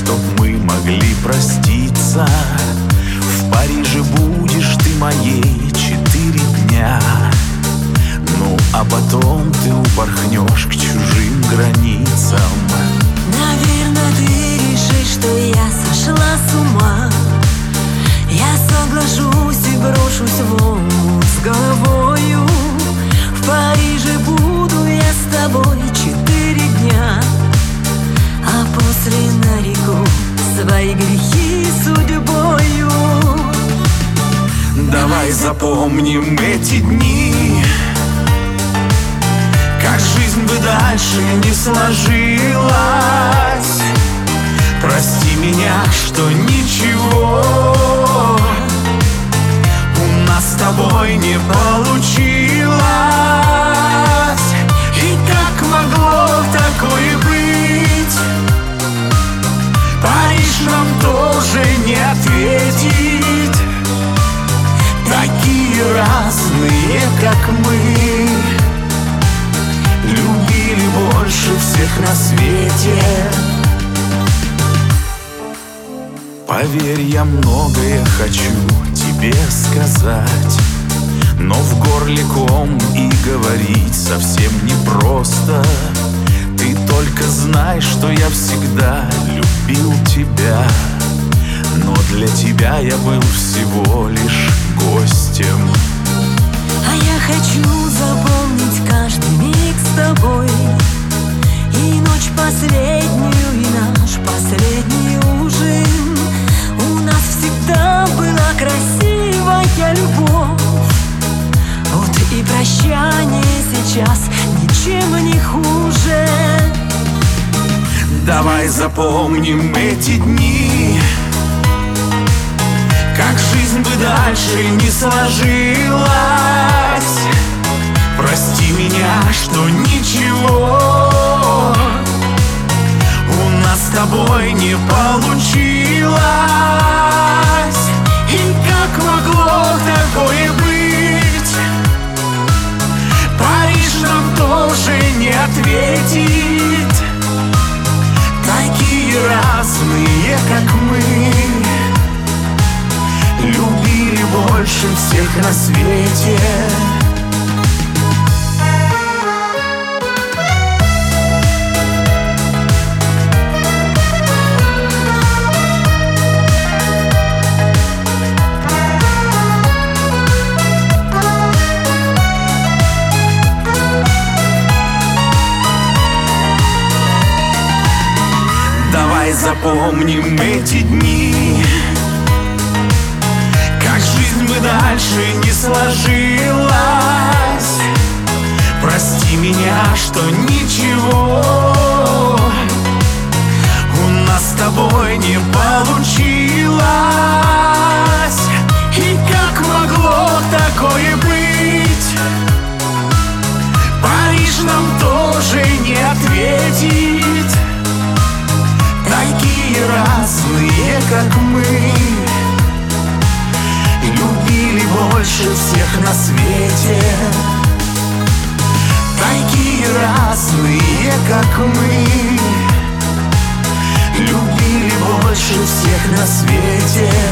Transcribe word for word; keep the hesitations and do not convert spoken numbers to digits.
чтоб мы могли проститься. В Париже будешь ты моей четыре дня. Ну, а потом ты упорхнешь к чужим границам. Наверное, ты решишь, что я сошла с ума. Я соглашусь и брошусь в омут с головою. В Париже буду я с тобой четыре дня, а после нареку свои грехи судьбою. Давай запомним эти дни, как жизнь бы дальше не сложилась. Прости меня, что ничего у нас с тобой не получилось. И как могло такое быть? Париж нам тоже не ответит. Такие разные, как мы, любили больше всех на свете. Поверь, я многое хочу тебе сказать, но в горле ком и говорить совсем непросто. Ты только знай, что я всегда любил тебя, но для тебя я был всего лишь гостем. А я хочу запомнить каждый миг с тобой, и ночь последнюю, и наш последний ужин. У нас всегда была красивая любовь. Вот и прощание сейчас ничем не хуже. Давай запомним эти дни, как жизнь бы дальше не сложилась. Прости меня, что ничего у нас с тобой не получилось. И как могло такое быть? Париж нам тоже не ответит. Такие разные, как мы, любили больше всех на свете. Давай запомним эти дни, как жизнь бы дальше не сложилась. Прости меня, что ничего у нас с тобой не получилось. И как могло такое быть? Париж нам тоже не ответит. Такие разные, как мы, любили больше всех на свете. Такие разные, как мы, любили больше всех на свете.